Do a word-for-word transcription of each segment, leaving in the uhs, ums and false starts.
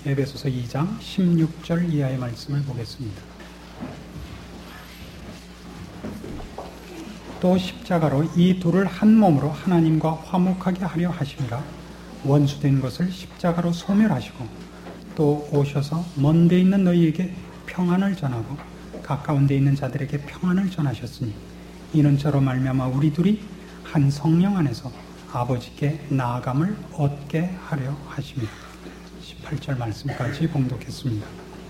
에베소서 이 장 십육 절 이하의 말씀을 보겠습니다. 또 십자가로 이 둘을 한 몸으로 하나님과 화목하게 하려 하심이라. 원수된 것을 십자가로 소멸하시고 또 오셔서 먼 데 있는 너희에게 평안을 전하고 가까운 데 있는 자들에게 평안을 전하셨으니 이는 저로 말미암아 우리 둘이 한 성령 안에서 아버지께 나아감을 얻게 하려 하심이라. 십팔 절 말씀까지 봉독했습니다.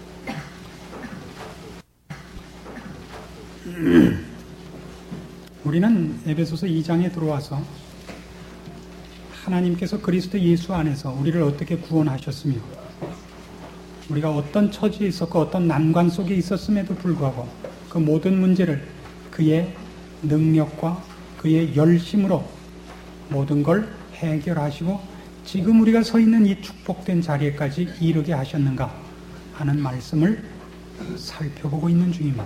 우리는 에베소서 이 장에 들어와서 하나님께서 그리스도 예수 안에서 우리를 어떻게 구원하셨으며 우리가 어떤 처지에 있었고 어떤 난관 속에 있었음에도 불구하고 그 모든 문제를 그의 능력과 그의 열심으로 모든 걸 해결하시고 지금 우리가 서 있는 이 축복된 자리에까지 이르게 하셨는가 하는 말씀을 살펴보고 있는 중입니다.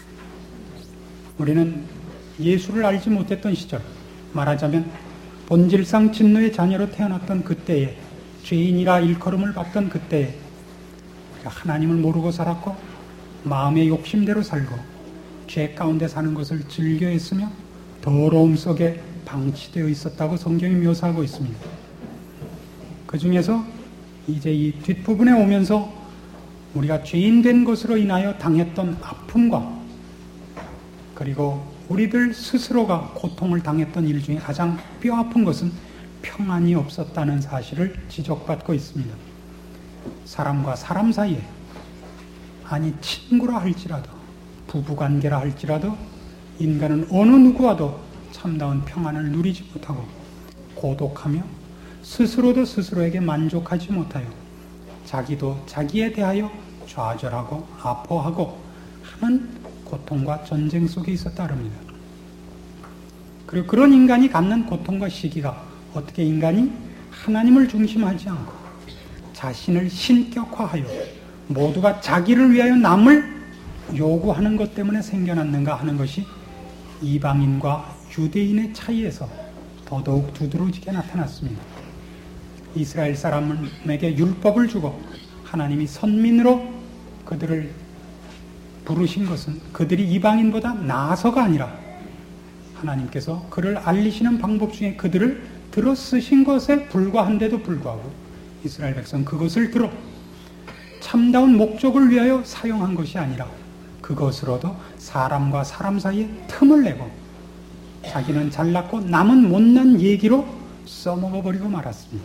우리는 예수를 알지 못했던 시절, 말하자면 본질상 진노의 자녀로 태어났던 그때에, 죄인이라 일컬음을 받던 그때에 하나님을 모르고 살았고 마음의 욕심대로 살고 죄 가운데 사는 것을 즐겨했으며 더러움 속에 방치되어 있었다고 성경이 묘사하고 있습니다. 그 중에서 이제 이 뒷부분에 오면서 우리가 죄인 된 것으로 인하여 당했던 아픔과 그리고 우리들 스스로가 고통을 당했던 일 중에 가장 뼈아픈 것은 평안이 없었다는 사실을 지적받고 있습니다. 사람과 사람 사이에, 아니 친구라 할지라도 부부관계라 할지라도 인간은 어느 누구와도 참다운 평안을 누리지 못하고 고독하며 스스로도 스스로에게 만족하지 못하여 자기도 자기에 대하여 좌절하고 아파하고 하는 고통과 전쟁 속에 있었다 합니다. 그리고 그런 인간이 갖는 고통과 시기가 어떻게 인간이 하나님을 중심하지 않고 자신을 신격화하여 모두가 자기를 위하여 남을 요구하는 것 때문에 생겨났는가 하는 것이 이방인과 유대인의 차이에서 더더욱 두드러지게 나타났습니다. 이스라엘 사람에게 율법을 주고 하나님이 선민으로 그들을 부르신 것은 그들이 이방인보다 나아서가 아니라 하나님께서 그를 알리시는 방법 중에 그들을 들어 쓰신 것에 불과한데도 불구하고 이스라엘 백성 그것을 들어 참다운 목적을 위하여 사용한 것이 아니라 그것으로도 사람과 사람 사이에 틈을 내고 자기는 잘났고 남은 못난 얘기로 써먹어버리고 말았습니다.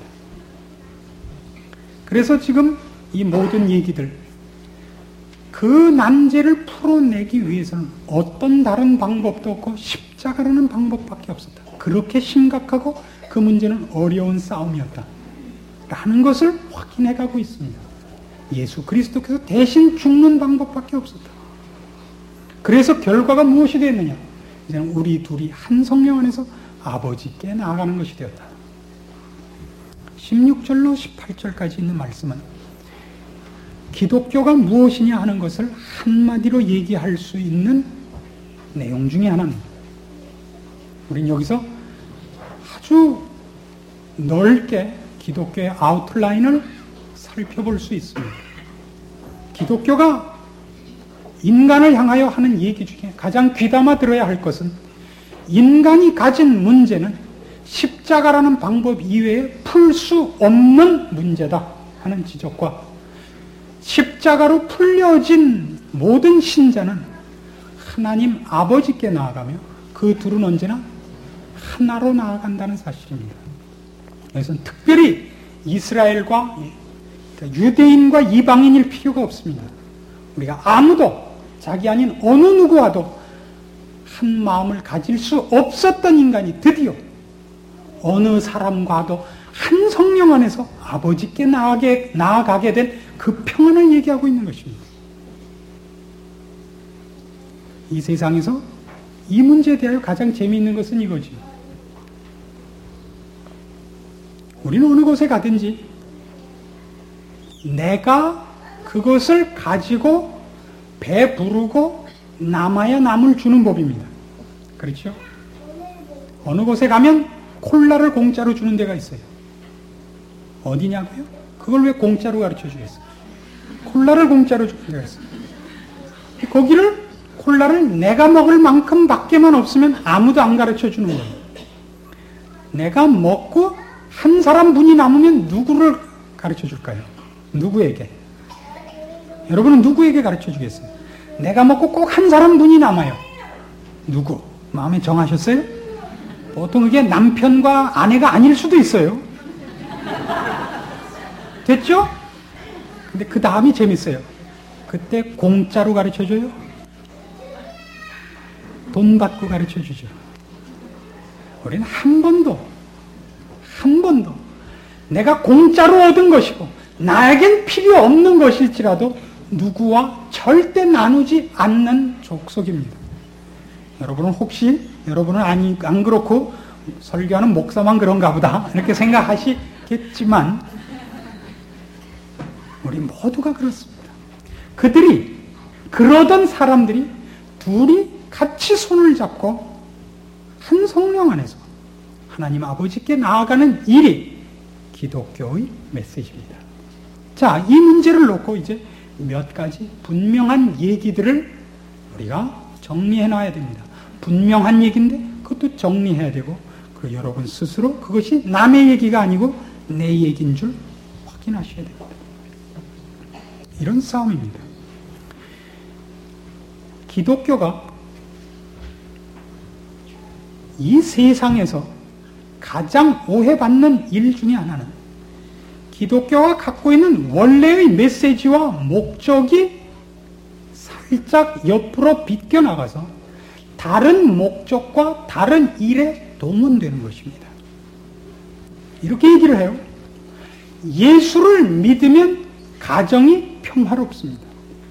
그래서 지금 이 모든 얘기들, 그 난제를 풀어내기 위해서는 어떤 다른 방법도 없고 십자가라는 방법밖에 없었다. 그렇게 심각하고 그 문제는 어려운 싸움이었다 라는 것을 확인해가고 있습니다. 예수 그리스도께서 대신 죽는 방법밖에 없었다. 그래서 결과가 무엇이 되었느냐? 이제는 우리 둘이 한 성령 안에서 아버지께 나아가는 것이 되었다. 십육 절로 십팔 절까지 있는 말씀은 기독교가 무엇이냐 하는 것을 한마디로 얘기할 수 있는 내용 중에 하나입니다. 우린 여기서 아주 넓게 기독교의 아웃라인을 살펴볼 수 있습니다. 기독교가 인간을 향하여 하는 얘기 중에 가장 귀담아 들어야 할 것은 인간이 가진 문제는 십자가라는 방법 이외에 풀 수 없는 문제다 하는 지적과 십자가로 풀려진 모든 신자는 하나님 아버지께 나아가며 그 둘은 언제나 하나로 나아간다는 사실입니다. 그래서 특별히 이스라엘과 유대인과 이방인일 필요가 없습니다. 우리가 아무도 자기 아닌 어느 누구와도 한 마음을 가질 수 없었던 인간이 드디어 어느 사람과도 한 성령 안에서 아버지께 나아가게, 나아가게 된 그 평안을 얘기하고 있는 것입니다. 이 세상에서 이 문제에 대하여 가장 재미있는 것은 이거지. 우리는 어느 곳에 가든지 내가 그것을 가지고 배부르고 남아야 남을 주는 법입니다. 그렇죠? 어느 곳에 가면 콜라를 공짜로 주는 데가 있어요. 어디냐고요? 그걸 왜 공짜로 가르쳐 주겠어요? 콜라를 공짜로 준다 했어요. 거기를 콜라를 내가 먹을 만큼 밖에만 없으면 아무도 안 가르쳐 주는 거예요. 내가 먹고 한 사람 분이 남으면 누구를 가르쳐 줄까요? 누구에게? 여러분은 누구에게 가르쳐 주겠어요? 내가 먹고 꼭 한 사람 분이 남아요. 누구? 마음에 정하셨어요? 보통 그게 남편과 아내가 아닐 수도 있어요. 됐죠? 근데 그 다음이 재밌어요. 그때 공짜로 가르쳐 줘요? 돈 받고 가르쳐 주죠. 우리는 한 번도, 한 번도 내가 공짜로 얻은 것이고 나에겐 필요 없는 것일지라도 누구와 절대 나누지 않는 족속입니다. 여러분은 혹시, 여러분은 아니, 안 그렇고 설교하는 목사만 그런가 보다 이렇게 생각하시겠지만 우리 모두가 그렇습니다. 그들이, 그러던 사람들이 둘이 같이 손을 잡고 한 성령 안에서 하나님 아버지께 나아가는 일이 기독교의 메시지입니다. 자, 이 문제를 놓고 이제 몇 가지 분명한 얘기들을 우리가 정리해 놔야 됩니다. 분명한 얘기인데 그것도 정리해야 되고, 그리고 여러분 스스로 그것이 남의 얘기가 아니고 내 얘기인 줄 확인하셔야 됩니다. 이런 싸움입니다. 기독교가 이 세상에서 가장 오해받는 일 중에 하나는 기독교가 갖고 있는 원래의 메시지와 목적이 살짝 옆으로 비껴나가서 다른 목적과 다른 일에 동원되는 것입니다. 이렇게 얘기를 해요. 예수를 믿으면 가정이 평화롭습니다.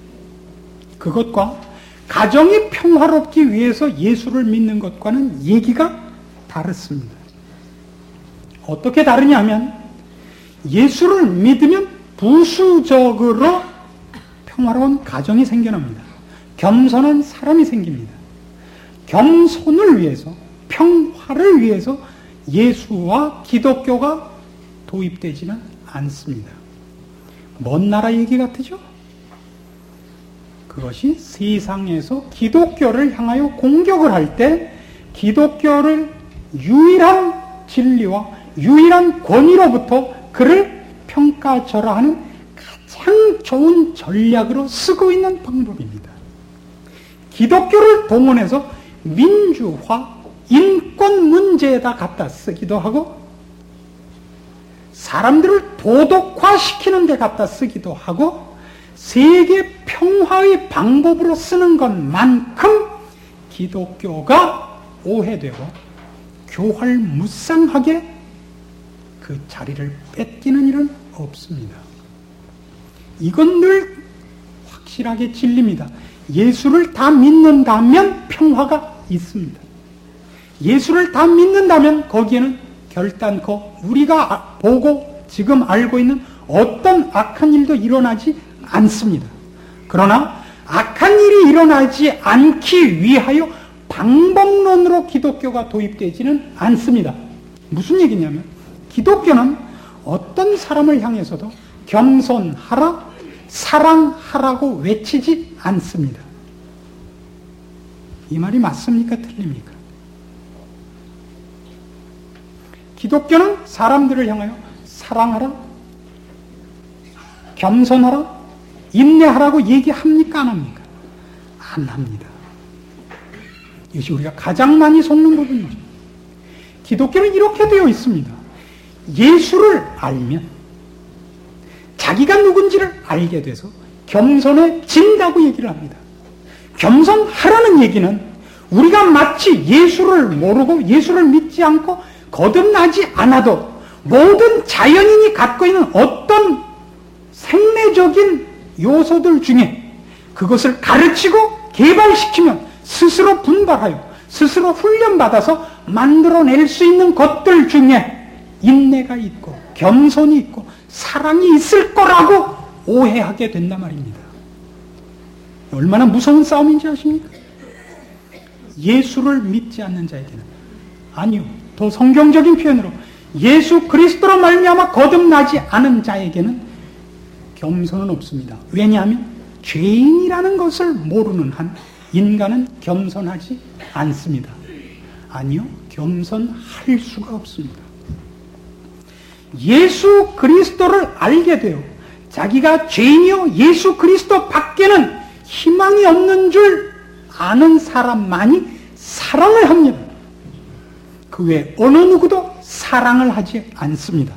그것과 가정이 평화롭기 위해서 예수를 믿는 것과는 얘기가 다릅니다. 어떻게 다르냐면 예수를 믿으면 부수적으로 평화로운 가정이 생겨납니다. 겸손한 사람이 생깁니다. 겸손을 위해서, 평화를 위해서 예수와 기독교가 도입되지는 않습니다. 먼 나라 얘기 같으죠? 그것이 세상에서 기독교를 향하여 공격을 할 때 기독교를 유일한 진리와 유일한 권위로부터 그를 평가절하하는 가장 좋은 전략으로 쓰고 있는 방법입니다. 기독교를 동원해서 민주화, 인권 문제에다 갖다 쓰기도 하고 사람들을 도덕화시키는 데 갖다 쓰기도 하고 세계 평화의 방법으로 쓰는 것만큼 기독교가 오해되고 교활무쌍하게 그 자리를 뺏기는 일은 없습니다. 이건 늘 확실하게 진리입니다. 예수를 다 믿는다면 평화가 있습니다. 예수를 다 믿는다면 거기에는 결단코 우리가 보고 지금 알고 있는 어떤 악한 일도 일어나지 않습니다. 그러나 악한 일이 일어나지 않기 위하여 방법론으로 기독교가 도입되지는 않습니다. 무슨 얘기냐면 기독교는 어떤 사람을 향해서도 겸손하라, 사랑하라고 외치지 않습니다. 이 말이 맞습니까? 틀립니까? 기독교는 사람들을 향하여 사랑하라, 겸손하라, 인내하라고 얘기합니까? 안 합니까? 안 합니다. 이것이 우리가 가장 많이 속는 부분이죠. 기독교는 이렇게 되어 있습니다. 예수를 알면 자기가 누군지를 알게 돼서 겸손해진다고 얘기를 합니다. 겸손하라는 얘기는 우리가 마치 예수를 모르고 예수를 믿지 않고 거듭나지 않아도 모든 자연인이 갖고 있는 어떤 생내적인 요소들 중에 그것을 가르치고 개발시키면 스스로 분발하여 스스로 훈련받아서 만들어낼 수 있는 것들 중에 인내가 있고 겸손이 있고 사랑이 있을 거라고 오해하게 된단 말입니다. 얼마나 무서운 싸움인지 아십니까? 예수를 믿지 않는 자에게는, 아니요, 더 성경적인 표현으로 예수 그리스도로 말미암아 거듭나지 않은 자에게는 겸손은 없습니다. 왜냐하면 죄인이라는 것을 모르는 한 인간은 겸손하지 않습니다. 아니요, 겸손할 수가 없습니다. 예수 그리스도를 알게 되어 자기가 죄인이요 예수 그리스도 밖에는 희망이 없는 줄 아는 사람만이 사랑을 합니다. 그 외에 어느 누구도 사랑을 하지 않습니다.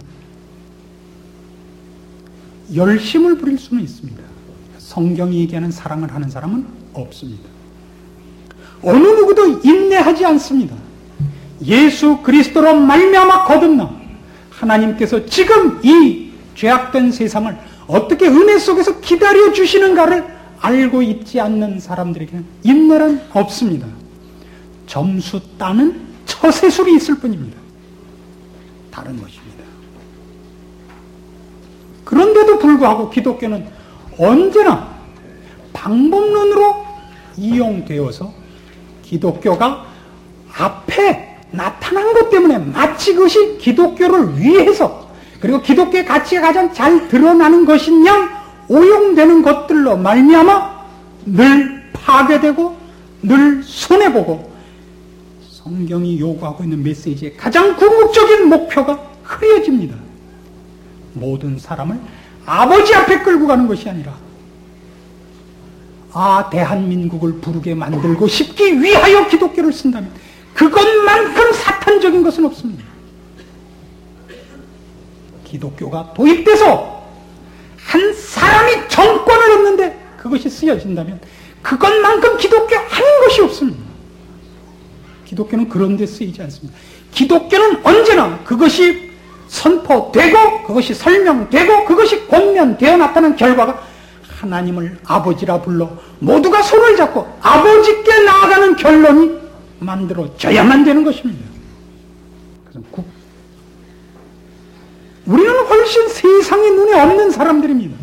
열심을 부릴 수는 있습니다. 성경이 얘기하는 사랑을 하는 사람은 없습니다. 어느 누구도 인내하지 않습니다. 예수 그리스도로 말미암아 거듭나 하나님께서 지금 이 죄악된 세상을 어떻게 은혜 속에서 기다려주시는가를 알고 있지 않는 사람들에게는 인내란 없습니다. 점수 따는 처세술이 있을 뿐입니다. 다른 것입니다. 그런데도 불구하고 기독교는 언제나 방법론으로 이용되어서 기독교가 앞에 나타난 것 때문에 마치 그것이 기독교를 위해서 그리고 기독교의 가치가 가장 잘 드러나는 것인 양 오용되는 것들로 말미암아 늘 파괴되고 늘 손해보고 성경이 요구하고 있는 메시지의 가장 궁극적인 목표가 흐려집니다. 모든 사람을 아버지 앞에 끌고 가는 것이 아니라 아 대한민국을 부르게 만들고 싶기 위하여 기독교를 쓴다면 그것만큼 사탄적인 것은 없습니다. 기독교가 도입돼서 한 사람이 정권을 얻는데 그것이 쓰여진다면 그것만큼 기독교 아닌 것이 없습니다. 기독교는 그런 데 쓰이지 않습니다. 기독교는 언제나 그것이 선포되고 그것이 설명되고 그것이 권면되어 나타난 결과가 하나님을 아버지라 불러 모두가 손을 잡고 아버지께 나아가는 결론이 만들어져야만 되는 것입니다. 그래서 국, 우리는 훨씬 세상의 눈에 없는 사람들입니다.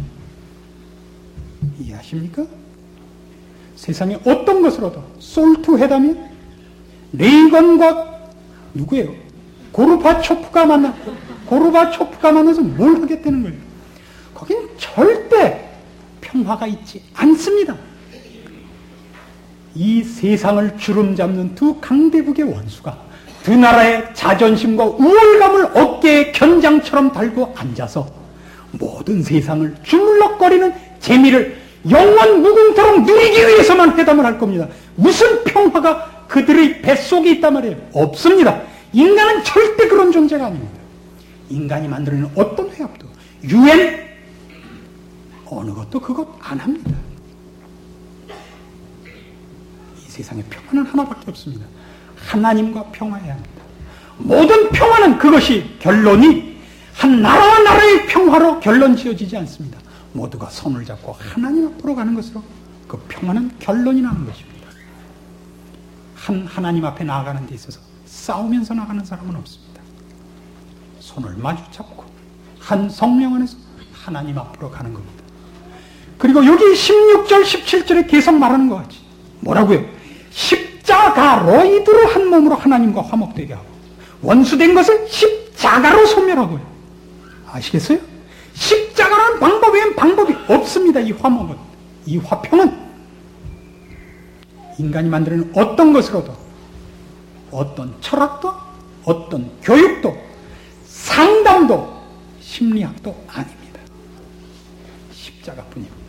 이해하십니까? 세상에 어떤 것으로도 솔트 회담이 레이건과 누구예요? 고르바초프가 만나 고르바초프가 만나서 뭘 하겠다는 거예요? 거긴 절대 평화가 있지 않습니다. 이 세상을 주름잡는 두 강대국의 원수가 두 나라의 자존심과 우월감을 어깨에 견장처럼 달고 앉아서 모든 세상을 주물럭거리는 재미를 영원 무궁토록 누리기 위해서만 회담을 할 겁니다. 무슨 평화가 그들의 뱃속에 있단 말이에요? 없습니다. 인간은 절대 그런 존재가 아닙니다. 인간이 만들어내는 어떤 회합도 유엔 어느 것도 그것 안 합니다. 이 세상에 평화는 하나밖에 없습니다. 하나님과 평화해야 합니다. 모든 평화는 그것이 결론이 한 나라와 나라의 평화로 결론 지어지지 않습니다. 모두가 손을 잡고 하나님 앞으로 가는 것으로 그 평화는 결론이 나는 것입니다. 한 하나님 앞에 나아가는 데 있어서 싸우면서 나가는 사람은 없습니다. 손을 마주 잡고 한 성령 안에서 하나님 앞으로 가는 겁니다. 그리고 여기 십육 절, 십칠 절에 계속 말하는 것 같이 뭐라고요? 십자가로 이두로 한 몸으로 하나님과 화목되게 하고 원수된 것을 십자가로 소멸하고요. 아시겠어요? 십자가라는 방법 외엔 방법이 없습니다. 이 화목은, 이 화평은 인간이 만드는 어떤 것으로도 어떤 철학도 어떤 교육도 상담도 심리학도 아닙니다. 십자가뿐입니다.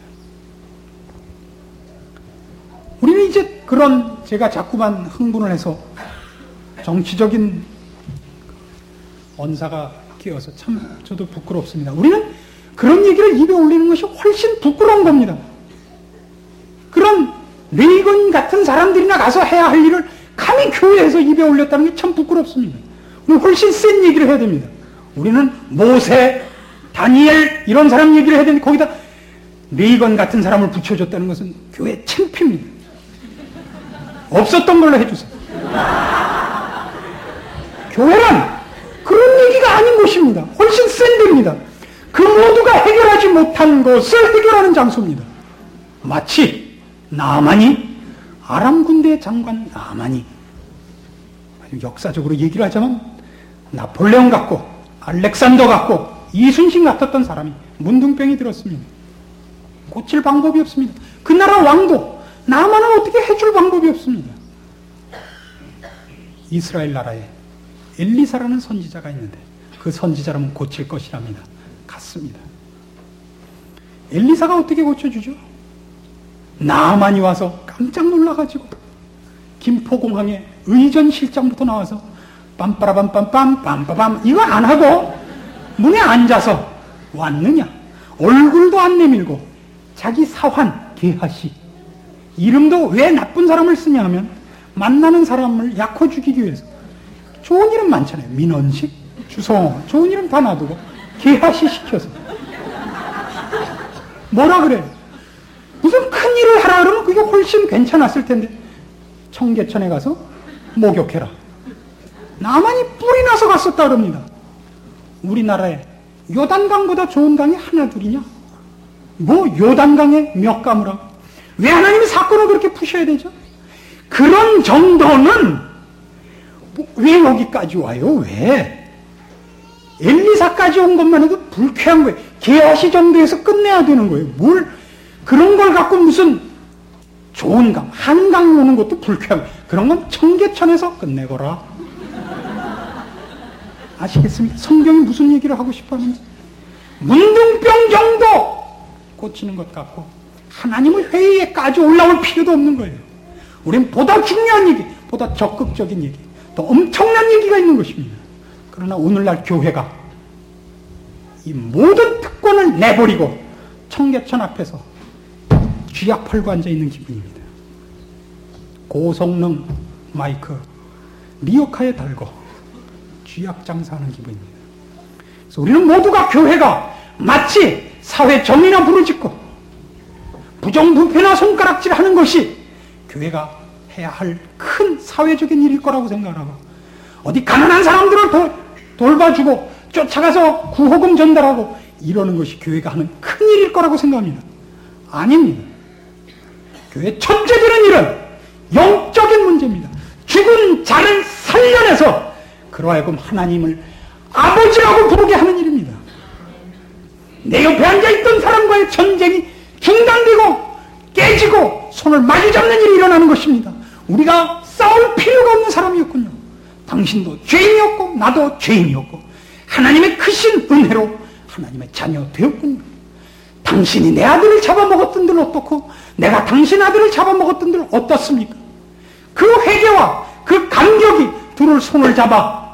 우리는 이제 그런 제가 자꾸만 흥분을 해서 정치적인 언사가 끼어서 참 저도 부끄럽습니다. 우리는 그런 얘기를 입에 올리는 것이 훨씬 부끄러운 겁니다. 그런 레이건 같은 사람들이나 가서 해야 할 일을 감히 교회에서 입에 올렸다는 게 참 부끄럽습니다. 우리는 훨씬 센 얘기를 해야 됩니다. 우리는 모세, 다니엘 이런 사람 얘기를 해야 되는데 거기다 레이건 같은 사람을 붙여줬다는 것은 교회 창피입니다. 없었던 걸로 해주세요. 교회란 그런 얘기가 아닌 곳입니다. 훨씬 센 데입니다. 그 모두가 해결하지 못한 것을 해결하는 장소입니다. 마치 나만이 아람 군대 장관 나만이 역사적으로 얘기를 하자면 나폴레옹 같고 알렉산더 같고 이순신 같았던 사람이 문둥병이 들었습니다. 고칠 방법이 없습니다. 그 나라 왕도 나만은 어떻게 해줄 방법이 없습니다. 이스라엘 나라에 엘리사라는 선지자가 있는데 그 선지자라면 고칠 것이랍니다. 같습니다. 엘리사가 어떻게 고쳐주죠? 나만이 와서 깜짝 놀라가지고 김포공항에 의전실장부터 나와서 빰빠라밤빰빰 빰빠밤 이거 안 하고 문에 앉아서 왔느냐? 얼굴도 안 내밀고 자기 사환 게하시 이름도 왜 나쁜 사람을 쓰냐 하면 만나는 사람을 약호 죽이기 위해서 좋은 이름 많잖아요. 민원식, 주성호 좋은 이름 다 놔두고 게하시 시켜서 뭐라 그래요? 무슨 큰 일을 하라 그러면 그게 훨씬 괜찮았을 텐데 청계천에 가서 목욕해라. 나만이 뿔이 나서 갔었다 그럽니다. 우리나라에 요단강보다 좋은 강이 하나 둘이냐? 뭐 요단강에 몇 가무라고? 왜 하나님이 사건을 그렇게 푸셔야 되죠? 그런 정도는 왜 여기까지 와요? 왜? 엘리사까지 온 것만 해도 불쾌한 거예요. 게하시 정도에서 끝내야 되는 거예요. 뭘 그런 걸 갖고 무슨 좋은 강, 한강 오는 것도 불쾌하고 그런 건 청계천에서 끝내거라. 아시겠습니까? 성경이 무슨 얘기를 하고 싶어 하는지. 문둥병 정도 고치는 것 같고 하나님의 회의에까지 올라올 필요도 없는 거예요. 우린 보다 중요한 얘기, 보다 적극적인 얘기, 또 엄청난 얘기가 있는 것입니다. 그러나 오늘날 교회가 이 모든 특권을 내버리고 청계천 앞에서 쥐약 털고 앉아있는 기분입니다. 고성능 마이크 리어카에 달고 쥐약 장사하는 기분입니다. 그래서 우리는 모두가 교회가 마치 사회 정의나 부르짖고 부정부패나 손가락질 하는 것이 교회가 해야 할 큰 사회적인 일일 거라고 생각하고 어디 가난한 사람들을 도, 돌봐주고 쫓아가서 구호금 전달하고 이러는 것이 교회가 하는 큰 일일 거라고 생각합니다. 아닙니다. 교회 첫째 되는 일은 영적인 문제입니다. 죽은 자를 살려내서 그러하여금 하나님을 아버지라고 부르게 하는 일입니다. 내 옆에 앉아있던 사람과의 전쟁이 중단되고 깨지고 손을 마주잡는 일이 일어나는 것입니다. 우리가 싸울 필요가 없는 사람이었군요. 당신도 죄인이었고 나도 죄인이었고 하나님의 크신 은혜로 하나님의 자녀 되었군요. 당신이 내 아들을 잡아먹었던들 어떻고 내가 당신 아들을 잡아먹었던들 어떻습니까? 그 회개와 그 감격이 둘을 손을 잡아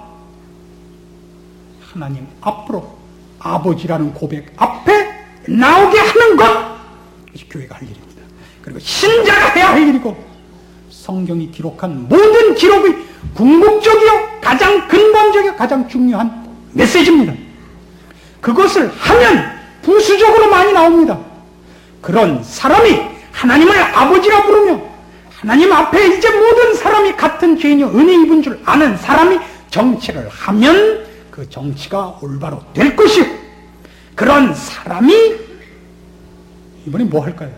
하나님 앞으로 아버지라는 고백 앞에 나오게 하는 것, 그것이 교회가 할 일입니다. 그리고 신자가 해야 할 일이고 성경이 기록한 모든 기록의 궁극적이요 가장 근본적이요 가장 중요한 메시지입니다. 그것을 하면 부수적으로 많이 나옵니다. 그런 사람이 하나님을 아버지라 부르며 하나님 앞에 이제 모든 사람이 같은 죄인이요 은혜 입은 줄 아는 사람이 정치를 하면 그 정치가 올바로 될 것이고 그런 사람이 이번에 뭐 할까요?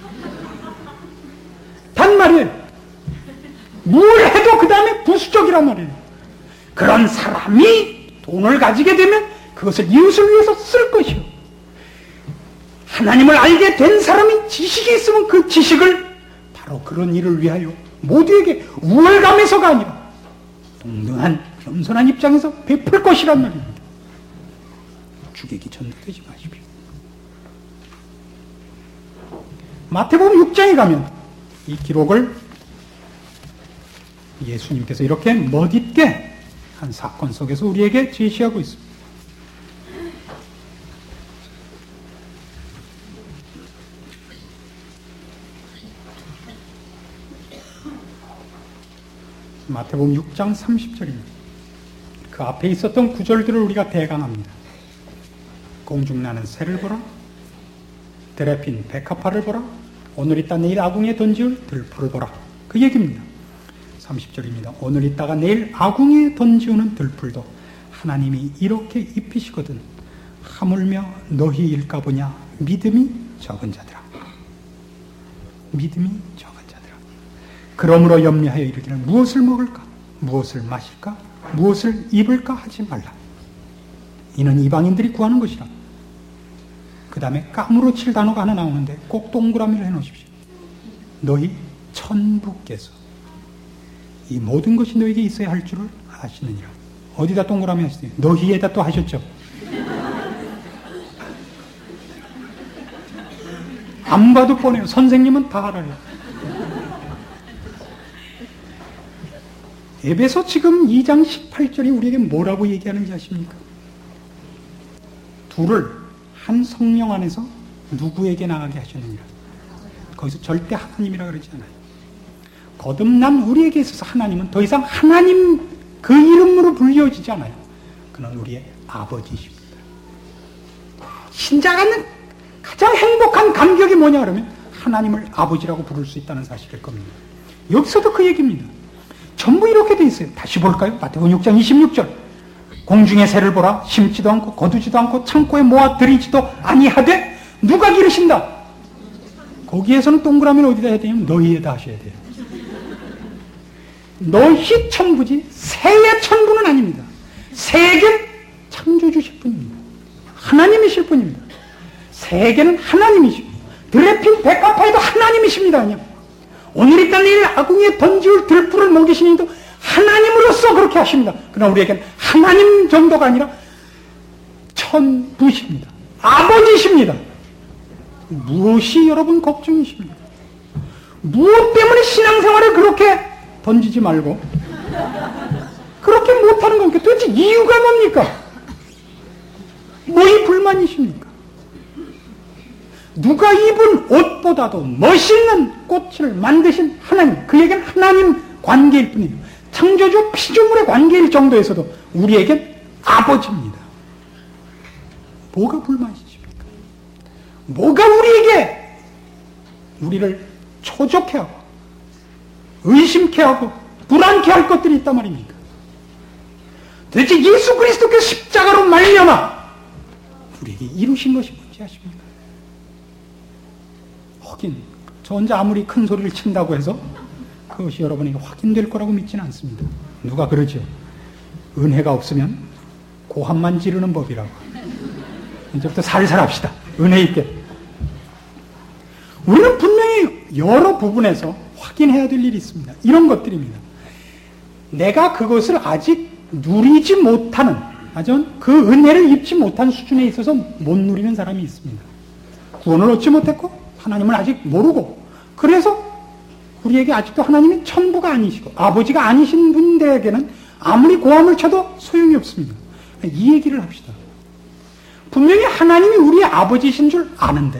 단말이에요. 뭘 해도 그 다음에 부수적이란 말이에요. 그런 사람이 돈을 가지게 되면 그것을 이웃을 위해서 쓸 것이요. 하나님을 알게 된 사람이 지식이 있으면 그 지식을 바로 그런 일을 위하여 모두에게 우월감에서가 아니라 동등한 겸손한 입장에서 베풀 것이란 말입니다. 주객이 전도되지 마십시오. 마태복음 육 장에 가면 이 기록을 예수님께서 이렇게 멋있게 한 사건 속에서 우리에게 제시하고 있습니다. 마태복음 육 장 삼십 절입니다. 그 앞에 있었던 구절들을 우리가 대강합니다. 공중나는 새를 보라, 들에 핀 백합화를 보라, 오늘 있다 내일 아궁이에 던지울 들풀을 보라. 그 얘기입니다. 삼십 절입니다. 오늘 있다가 내일 아궁이에 던지우는 들풀도 하나님이 이렇게 입히시거든 하물며 너희 일까 보냐 믿음이 적은 자들아. 믿음이 적은 자들아. 그러므로 염려하여 이르기를 무엇을 먹을까 무엇을 마실까 무엇을 입을까 하지 말라. 이는 이방인들이 구하는 것이라. 그 다음에 깜으로 칠 단어가 하나 나오는데 꼭 동그라미를 해놓으십시오. 너희 천부께서 이 모든 것이 너에게 있어야 할 줄을 아시느니라. 어디다 동그라미 하시세요? 너희에다 또 하셨죠. 안 봐도 뻔해요. 선생님은 다 알아요. 에베소 지금 이 장 십팔 절이 우리에게 뭐라고 얘기하는지 아십니까? 둘을 한 성령 안에서 누구에게 나가게 하셨느니라. 거기서 절대 하나님이라 그러지 않아요. 거듭난 우리에게 있어서 하나님은 더 이상 하나님 그 이름으로 불려지지 않아요. 그는 우리의 아버지십니다. 신자가는 가장 행복한 감격이 뭐냐 그러면 하나님을 아버지라고 부를 수 있다는 사실일 겁니다. 여기서도 그 얘기입니다. 전부 이렇게 돼 있어요. 다시 볼까요? 마태복음 육 장 이십육 절. 공중의 새를 보라. 심지도 않고 거두지도 않고 창고에 모아 들이지도 아니하되 누가 기르신다. 거기에서는 동그라미를 어디다 해야 되냐면 너희에다 하셔야 돼요. 너희 천부지 새의 천부는 아닙니다. 새에겐 창조주실 분입니다. 하나님이실 분입니다. 새에게는 하나님이십니다. 드레핀 백합화에도 하나님이십니다. 그냥. 오늘 있다 내일 아궁이에 던지울 들풀을 먹이신 이도 하나님으로서 그렇게 하십니다. 그러나 우리에게는 하나님 정도가 아니라 천부십니다. 아버지십니다. 무엇이 여러분 걱정이십니까? 무엇 때문에 신앙생활을 그렇게 던지지 말고 그렇게 못하는 겁니까? 도대체 이유가 뭡니까? 뭐이 불만이십니까? 누가 입은 옷보다도 멋있는 꽃을 만드신 하나님, 그에겐 하나님 관계일 뿐이에요. 창조주 피조물의 관계일 정도에서도 우리에겐 아버지입니다. 뭐가 불만이십니까? 뭐가 우리에게 우리를 초조케 하고 의심케 하고 불안케 할 것들이 있단 말입니까? 도대체 예수 그리스도께서 십자가로 말미암아 우리에게 이루신 것이 뭔지 아십니까? 하긴 저 혼자 아무리 큰 소리를 친다고 해서 그것이 여러분에게 확인될 거라고 믿지는 않습니다. 누가 그러죠? 은혜가 없으면 고함만 지르는 법이라고. 이제부터 살살 합시다. 은혜 있게. 우리는 분명히 여러 부분에서 확인해야 될 일이 있습니다. 이런 것들입니다. 내가 그것을 아직 누리지 못하는, 아주 그 은혜를 입지 못한 수준에 있어서 못 누리는 사람이 있습니다. 구원을 얻지 못했고 하나님을 아직 모르고, 그래서 우리에게 아직도 하나님이 천부가 아니시고 아버지가 아니신 분들에게는 아무리 고함을 쳐도 소용이 없습니다. 이 얘기를 합시다. 분명히 하나님이 우리의 아버지신 줄 아는데,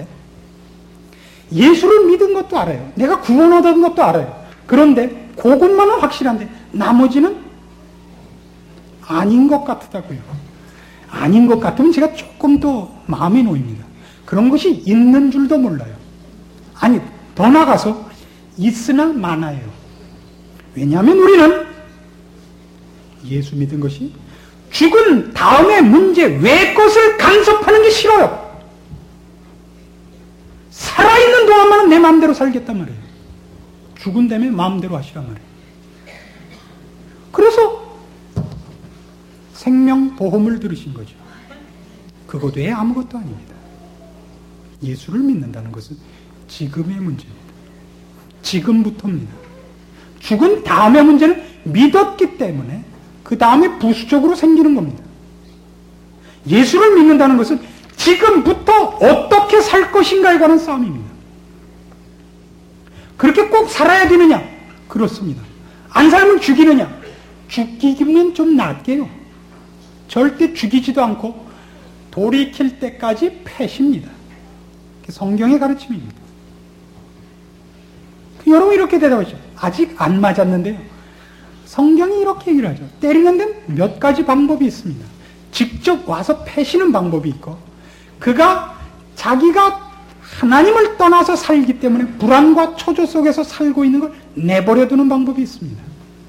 예수를 믿은 것도 알아요. 내가 구원 얻은 것도 알아요. 그런데 그것만은 확실한데 나머지는 아닌 것 같다고요. 아닌 것 같으면 제가 조금 더 마음이 놓입니다. 그런 것이 있는 줄도 몰라요. 아니, 더 나가서 있으나 많아요. 왜냐하면 우리는 예수 믿은 것이 죽은 다음의 문제, 왜 것을 간섭하는 게 싫어요. 살아있는 동안만은 내 마음대로 살겠단 말이에요. 죽은 다음에 마음대로 하시란 말이에요. 그래서 생명보험을 들으신 거죠. 그것 외에 아무것도 아닙니다. 예수를 믿는다는 것은 지금의 문제입니다. 지금부터입니다. 죽은 다음의 문제는 믿었기 때문에 그 다음에 부수적으로 생기는 겁니다. 예수를 믿는다는 것은 지금부터 어떻게 살 것인가에 관한 싸움입니다. 그렇게 꼭 살아야 되느냐? 그렇습니다. 안 살면 죽이느냐? 죽이면 좀 낫게요. 절대 죽이지도 않고 돌이킬 때까지 패십니다. 성경의 가르침입니다. 여러분 이렇게 대답하죠. 아직 안 맞았는데요. 성경이 이렇게 얘기를 하죠. 때리는 데는 몇 가지 방법이 있습니다. 직접 와서 패시는 방법이 있고, 그가 자기가 하나님을 떠나서 살기 때문에 불안과 초조 속에서 살고 있는 걸 내버려두는 방법이 있습니다.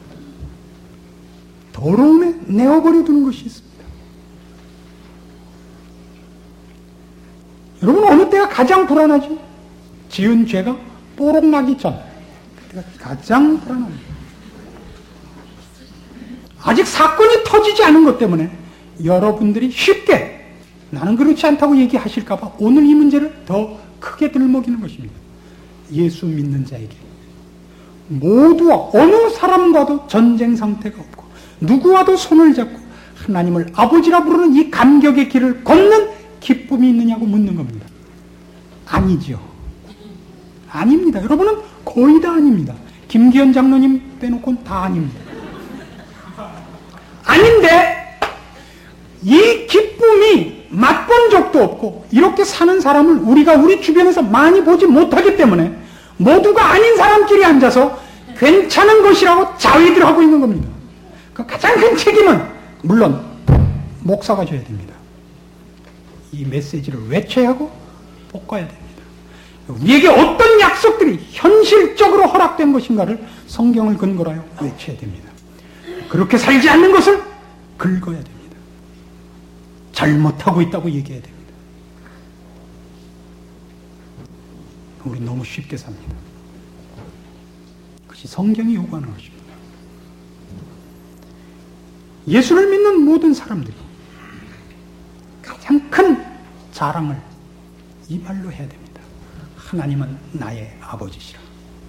더러움에 내어버려두는 것이 있습니다. 여러분 어느 때가 가장 불안하죠? 지은 죄가 뽀록 나기 전, 그때가 가장 불안합니다. 아직 사건이 터지지 않은 것 때문에 여러분들이 쉽게 나는 그렇지 않다고 얘기하실까봐 오늘 이 문제를 더 크게 들먹이는 것입니다. 예수 믿는 자에게 모두와 어느 사람과도 전쟁 상태가 없고 누구와도 손을 잡고 하나님을 아버지라 부르는 이 감격의 길을 걷는 기쁨이 있느냐고 묻는 겁니다. 아니지요. 아닙니다. 여러분은 거의 다 아닙니다. 김기현 장로님 빼놓고는 다 아닙니다. 아닌데 이 기쁨이 맛본 적도 없고 이렇게 사는 사람을 우리가 우리 주변에서 많이 보지 못하기 때문에 모두가 아닌 사람끼리 앉아서 괜찮은 것이라고 자위들 하고 있는 겁니다. 그 가장 큰 책임은 물론 목사가 져야 됩니다. 이 메시지를 외쳐야 하고 볶아야 됩니다. 우리에게 어떤 약속들이 현실적으로 허락된 것인가를 성경을 근거로 하여 외쳐야 됩니다. 그렇게 살지 않는 것을 긁어야 됩니다. 잘못하고 있다고 얘기해야 됩니다. 우리 너무 쉽게 삽니다. 그것이 성경이 요구하는 것입니다. 예수를 믿는 모든 사람들이 가장 큰 자랑을 이 말로 해야 됩니다. 하나님은 나의 아버지시라.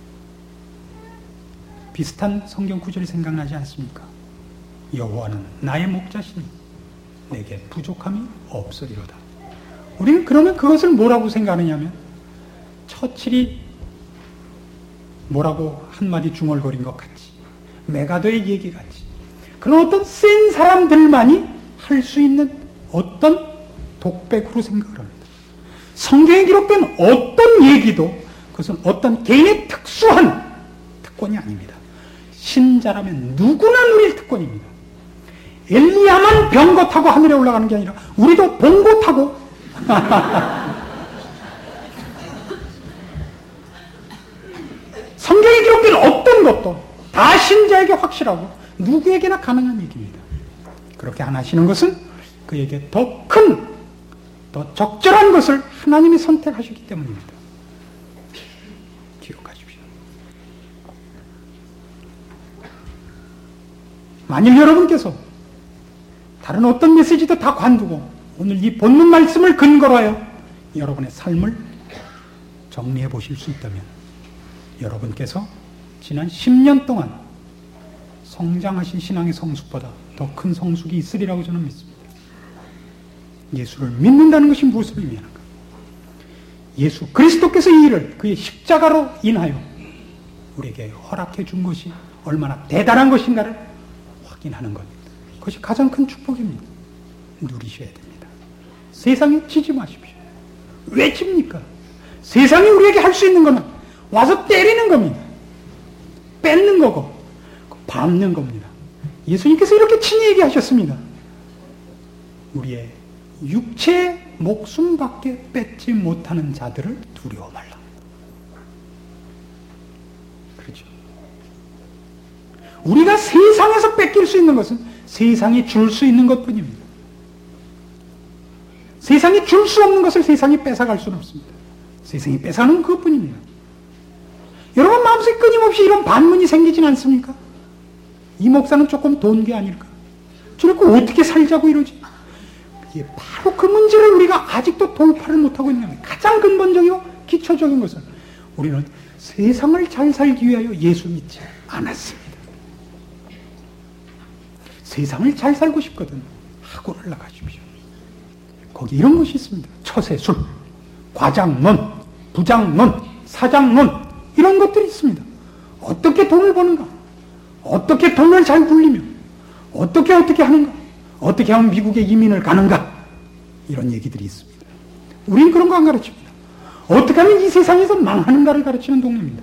비슷한 성경 구절이 생각나지 않습니까? 여호와는 나의 목자시니 내게 부족함이 없으리로다. 우리는 그러면 그것을 뭐라고 생각하느냐면 처칠이 뭐라고 한마디 중얼거린 것 같이 메가더의 얘기 같이 그런 어떤 센 사람들만이 할 수 있는 어떤 독백으로 생각을 합니다. 성경에 기록된 어떤 얘기도 그것은 어떤 개인의 특수한 특권이 아닙니다. 신자라면 누구나 누릴 특권입니다. 엘리야만 병거 타고 하늘에 올라가는 게 아니라 우리도 봉고 타고 성경에 기록된 어떤 것도 다 신자에게 확실하고 누구에게나 가능한 얘기입니다. 그렇게 안 하시는 것은 그에게 더 큰, 더 적절한 것을 하나님이 선택하셨기 때문입니다. 기억하십시오. 만일 여러분께서 다른 어떤 메시지도 다 관두고 오늘 이 본문 말씀을 근거로 하여 여러분의 삶을 정리해 보실 수 있다면 여러분께서 지난 십 년 동안 성장하신 신앙의 성숙보다 더 큰 성숙이 있으리라고 저는 믿습니다. 예수를 믿는다는 것이 무엇을 의미하는가? 예수 그리스도께서 이 일을 그의 십자가로 인하여 우리에게 허락해 준 것이 얼마나 대단한 것인가를 확인하는 것. 그것이 가장 큰 축복입니다. 누리셔야 됩니다. 세상에 치지 마십시오. 왜 칩니까? 세상이 우리에게 할 수 있는 것은 와서 때리는 겁니다. 뺏는 거고 밟는 겁니다. 예수님께서 이렇게 친히 얘기하셨습니다. 우리의 육체의 목숨밖에 뺏지 못하는 자들을 두려워 말라. 그렇죠. 우리가 세상에서 뺏길 수 있는 것은 세상이 줄 수 있는 것뿐입니다. 세상이 줄 수 없는 것을 세상이 뺏어갈 수는 없습니다. 세상이 뺏어가는 그것뿐입니다. 여러분 마음속에 끊임없이 이런 반문이 생기진 않습니까? 이 목사는 조금 돈 게 아닐까? 저렇게 어떻게 살자고 이러지? 이게 바로 그 문제를 우리가 아직도 돌파를 못하고 있는 거예요. 가장 근본적이고 기초적인 것은 우리는 세상을 잘 살기 위하여 예수 믿지 않았습니다. 세상을 잘 살고 싶거든 학원을 나가십시오. 거기 이런 것이 있습니다. 처세술, 과장론, 부장론, 사장론 이런 것들이 있습니다. 어떻게 돈을 버는가? 어떻게 돈을 잘 굴리며 어떻게 어떻게 하는가? 어떻게 하면 미국에 이민을 가는가? 이런 얘기들이 있습니다. 우리는 그런 거 안 가르칩니다. 어떻게 하면 이 세상에서 망하는가를 가르치는 동네입니다.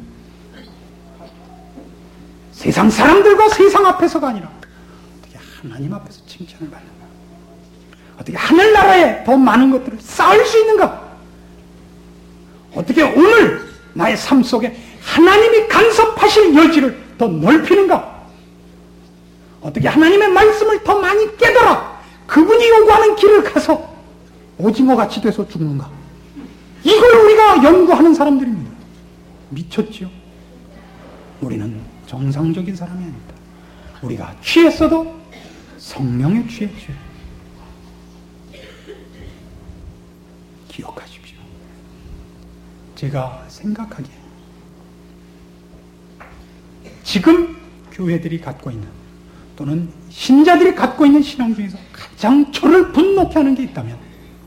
세상 사람들과 세상 앞에서가 아니라 어떻게 하나님 앞에서 칭찬을 받는가? 어떻게 하늘나라에 더 많은 것들을 쌓을 수 있는가? 어떻게 오늘 나의 삶 속에 하나님이 간섭하실 여지를 더 넓히는가? 어떻게 하나님의 말씀을 더 많이 깨달아 그분이 요구하는 길을 가서 오징어같이 돼서 죽는가? 이걸 우리가 연구하는 사람들입니다. 미쳤지요? 우리는 정상적인 사람이 아닙니다. 우리가 취했어도 성령에 취했죠. 기억하십시오. 제가 생각하기에 지금 교회들이 갖고 있는 또는 신자들이 갖고 있는 신앙 중에서 가장 저를 분노케 하는 게 있다면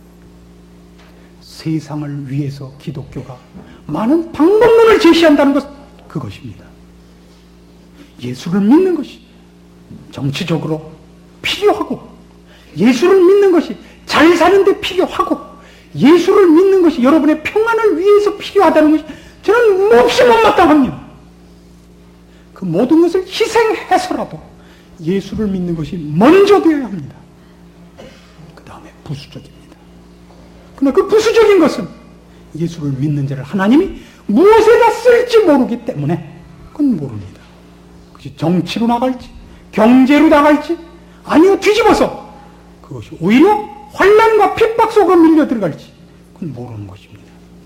세상을 위해서 기독교가 많은 방법론을 제시한다는 것, 그것입니다. 예수를 믿는 것이 정치적으로 필요하고, 예수를 믿는 것이 잘 사는 데 필요하고, 예수를 믿는 것이 여러분의 평안을 위해서 필요하다는 것이 저는 몹시 못마땅합니다. 그 모든 것을 희생해서라도 예수를 믿는 것이 먼저 되어야 합니다. 그 다음에 부수적입니다. 그러나 그 부수적인 것은 예수를 믿는 자를 하나님이 무엇에다 쓸지 모르기 때문에 그건 모릅니다. 그것이 정치로 나갈지 경제로 나갈지 아니요 뒤집어서 그것이 오히려 환난과 핍박 속으로 밀려 들어갈지 그건 모르는 것입니다.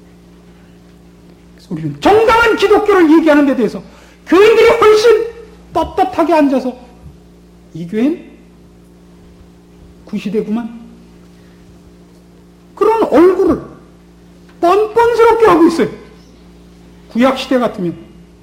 그래서 우리는 정당한 기독교를 얘기하는 데 대해서 교인들이 훨씬 떳떳하게 앉아서 이 교회는 구시대구만 그런 얼굴을 뻔뻔스럽게 하고 있어요. 구약시대 같으면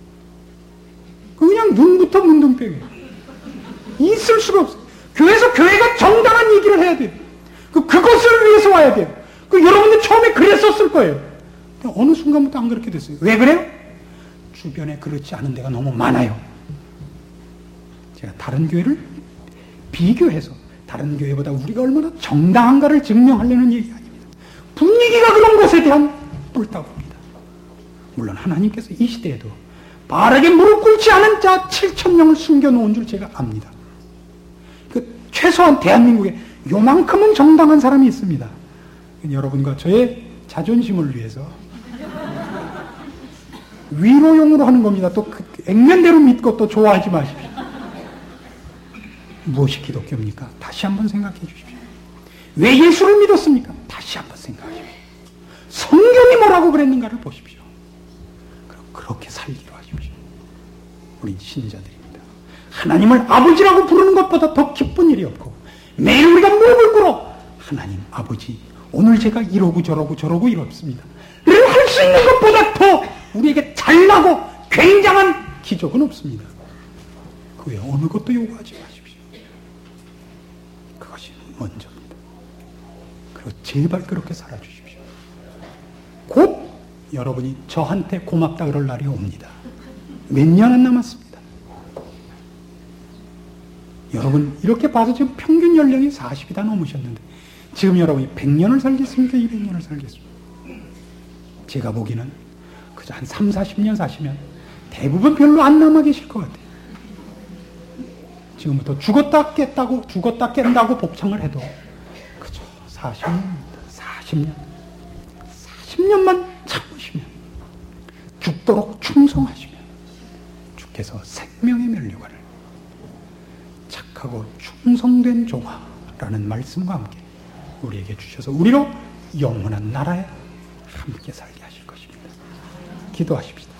그냥 눈부터 문둥병이에요. 있을 수가 없어요. 교회에서 교회가 정당한 얘기를 해야 돼요. 그, 그것을 위해서 와야 돼요. 그 여러분들 처음에 그랬었을 거예요. 어느 순간부터 안 그렇게 됐어요. 왜 그래요? 주변에 그렇지 않은 데가 너무 많아요. 제가 다른 교회를 비교해서 다른 교회보다 우리가 얼마나 정당한가를 증명하려는 얘기 아닙니다. 분위기가 그런 것에 대한 뿔따구입니다. 물론 하나님께서 이 시대에도 바르게 무릎 꿇지 않은 자 칠천 명을 숨겨놓은 줄 제가 압니다. 그 최소한 대한민국에 요만큼은 정당한 사람이 있습니다. 여러분과 저의 자존심을 위해서 위로용으로 하는 겁니다. 또 그 액면대로 믿고 또 좋아하지 마십시오. 무엇이 기독교입니까? 다시 한번 생각해 주십시오. 왜 예수를 믿었습니까? 다시 한번 생각하십시오. 성경이 뭐라고 그랬는가를 보십시오. 그럼 그렇게 살기로 하십시오. 우리 신자들입니다. 하나님을 아버지라고 부르는 것보다 더 기쁜 일이 없고 매일 우리가 무릎을 꿇어 하나님 아버지 오늘 제가 이러고 저러고 저러고 이렇습니다. 할 수 있는 것보다 더 우리에게 잘나고 굉장한 기적은 없습니다. 그 외에 어느 것도 요구하지 마십시오. 그것이 먼저입니다. 그리고 제발 그렇게 살아주십시오. 곧 여러분이 저한테 고맙다 그럴 날이 옵니다. 몇 년 안 남았습니다. 여러분 이렇게 봐서 지금 평균 연령이 사십이 다 넘으셨는데 지금 여러분이 백 년을 살겠습니까? 이백 년을 살겠습니까? 제가 보기에는 그저 한 삼, 사십 년 사시면 대부분 별로 안 남아 계실 것 같아요. 지금부터 죽었다 깼다고 죽었다 깬다고 복창을 해도 그저 사십 년입니다. 사십 년. 사십 년만 참으시면 죽도록 충성하시면 주께서 생명의 면류관을 착하고 충성된 종아라는 말씀과 함께 우리에게 주셔서 우리로 영원한 나라에 함께 살게 하실 것입니다. 기도하십시다.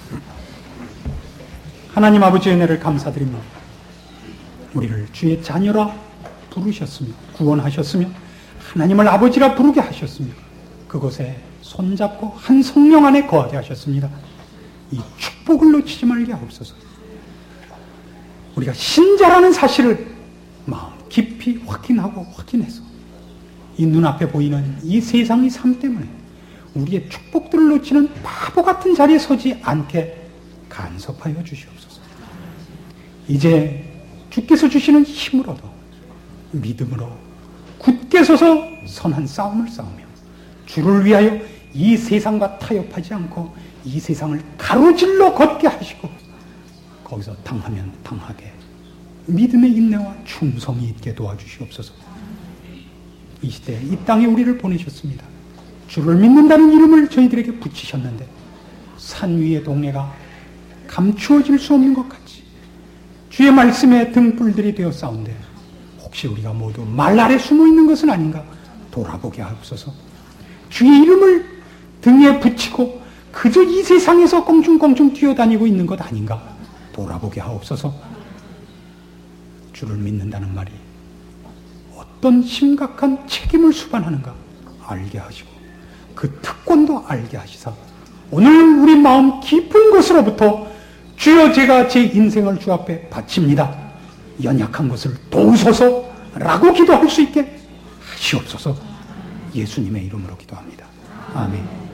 하나님 아버지의 은혜를 감사드립니다. 우리를 주의 자녀라 부르셨으며 구원하셨으며 하나님을 아버지라 부르게 하셨으며 그곳에 손잡고 한 성령 안에 거하게 하셨습니다. 이 축복을 놓치지 말게 하옵소서. 우리가 신자라는 사실을 마음 깊이 확인하고 확인해서 이 눈앞에 보이는 이 세상의 삶 때문에 우리의 축복들을 놓치는 바보 같은 자리에 서지 않게 간섭하여 주시옵소서. 이제 주께서 주시는 힘으로도 믿음으로 굳게 서서 선한 싸움을 싸우며 주를 위하여 이 세상과 타협하지 않고 이 세상을 가로질러 걷게 하시고 거기서 당하면 당하게 믿음의 인내와 충성이 있게 도와주시옵소서. 이 시대에 이 땅에 우리를 보내셨습니다. 주를 믿는다는 이름을 저희들에게 붙이셨는데 산 위의 동네가 감추어질 수 없는 것 같이 주의 말씀에 등불들이 되어 싸운데 혹시 우리가 모두 말 아래 숨어 있는 것은 아닌가 돌아보게 하옵소서. 주의 이름을 등에 붙이고 그저 이 세상에서 껑충껑충 뛰어다니고 있는 것 아닌가 돌아보게 하옵소서. 주를 믿는다는 말이 어떤 심각한 책임을 수반하는가 알게 하시고 그 특권도 알게 하시사 오늘 우리 마음 깊은 곳으로부터 주여 제가 제 인생을 주 앞에 바칩니다. 연약한 것을 도우소서 라고 기도할 수 있게 하시옵소서. 예수님의 이름으로 기도합니다. 아멘.